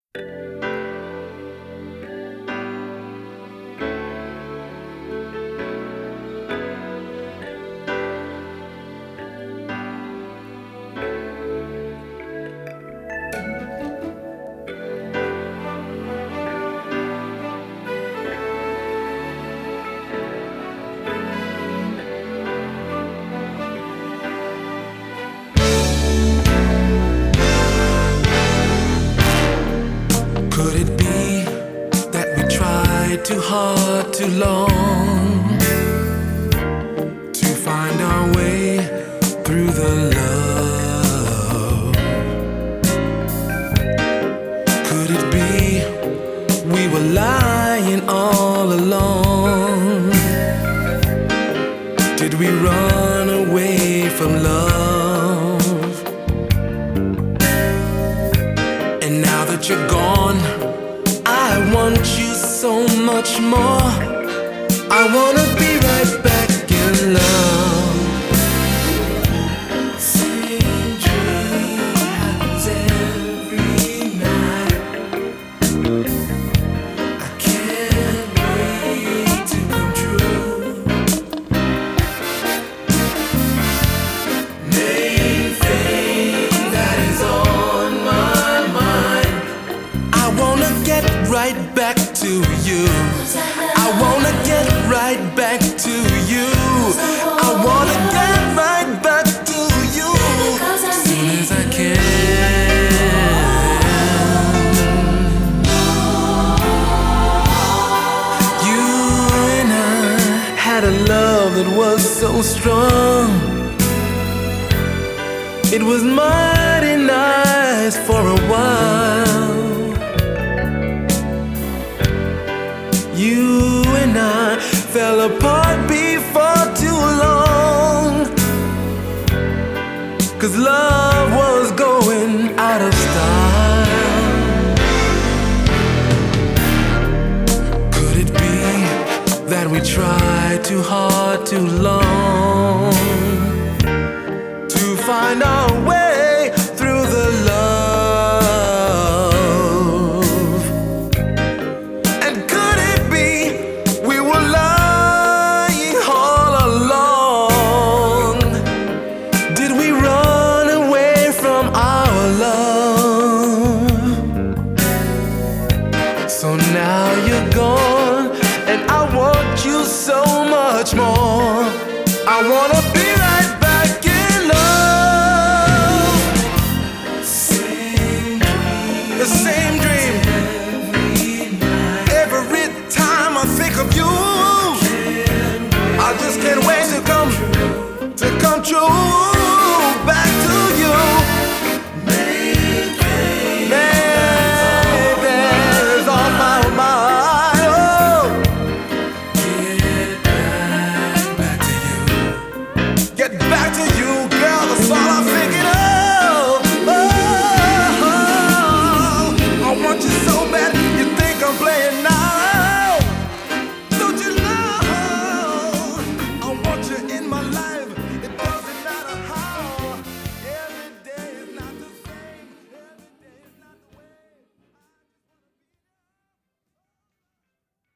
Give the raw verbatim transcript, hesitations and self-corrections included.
Could it be that we tried too hard, too long to find our way through the love? Could it be we were lying all along? Did we run away from love? And now that you're gone, I want you so much more. I wanna be right back in love. Same dream happens every night. I can't wait to come true. Main thing that is on my mind, I wanna get right back to you. I wanna get right back to you. I wanna get right back to you as soon as I can. You and I had a love that was so strong. It was mighty nice for a while. You and I fell apart before too long, 'cause love was going out of style. Could it be that we tried too hard, too long to find our way through the love? And could it be we were lying all along? Did we run away from our love? So now you're gone, and I want you so much more. I wanna be right back in love. Same dream, the same dream. Every time I think of you, I just can't wait to come, to come true. Back to you. Baby's on my mind. Oh. Get back to you, girl. That's all I'm thinking of.